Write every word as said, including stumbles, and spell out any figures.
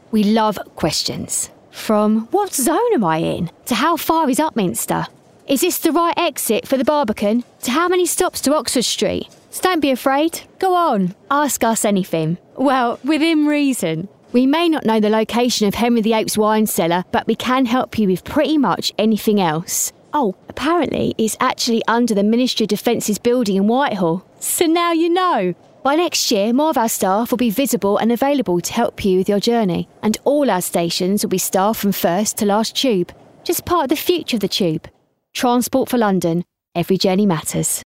We love questions. From what zone am I in to how far is Upminster? Is this the right exit for the Barbican to how many stops to Oxford Street? So don't be afraid. Go on, ask us anything. Well, within reason. We may not know the location of Henry the Eighth's wine cellar, but we can help you with pretty much anything else. Oh, apparently it's actually under the Ministry of Defence's building in Whitehall. So now you know. By next year, more of our staff will be visible and available to help you with your journey. And all our stations will be staffed from first to last tube. Just part of the future of the tube. Transport for London. Every journey matters.